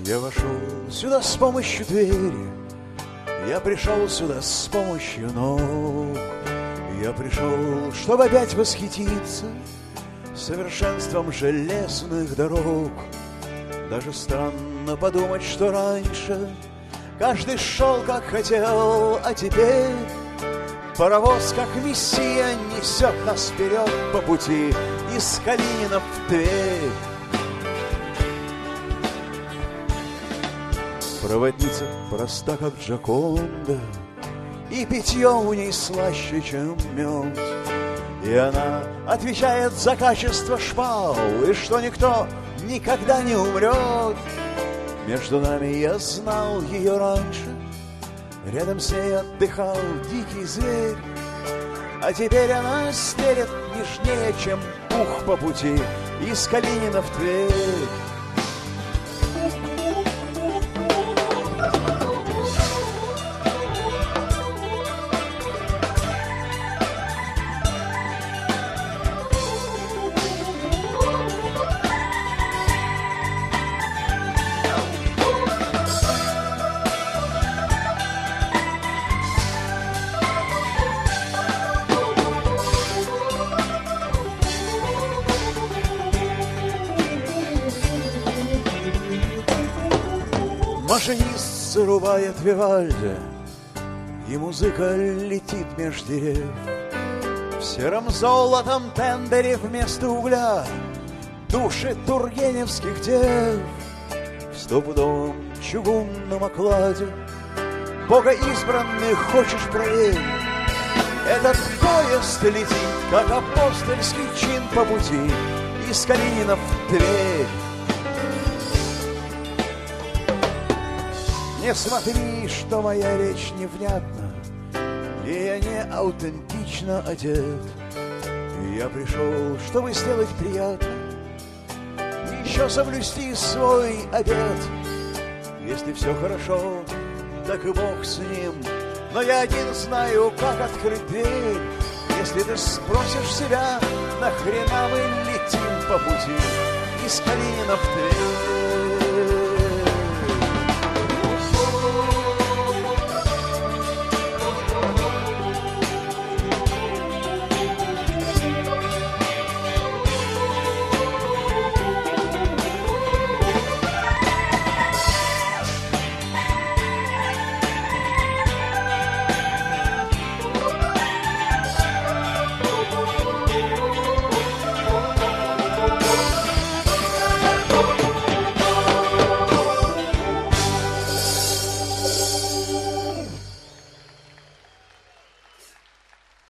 Я вошел сюда с помощью двери, я пришел сюда с помощью ног. Я пришел, чтобы опять восхититься совершенством железных дорог. Даже странно подумать, что раньше каждый шел как хотел, а теперь паровоз, как мессия, несет нас вперед по пути из Калинина в Тверь. Проводница проста, как Джоконда, и питье у ней слаще, чем мед. И она отвечает за качество шпал, и что никто никогда не умрет. Между нами я знал ее раньше, рядом с ней отдыхал дикий зверь. А теперь она стелет нежнее, чем пух по пути из Калинина в Тверь. Машинист зарубает Вивальди, и музыка летит меж дерев. В сером золотом тендере вместо угля души тургеневских дев. В стопудовом чугунном окладе Бога избранных хочешь проверить. Этот поезд летит, как апостольский чин по пути из Калинина в Тверь. Не смотри, что моя речь невнятна, и я не аутентично одет. Я пришел, чтобы сделать приятно, еще соблюсти свой обет. Если все хорошо, так и Бог с ним, но я один знаю, как открыть дверь. Если ты спросишь себя, нахрена мы летим по пути из Калинина в Тверь.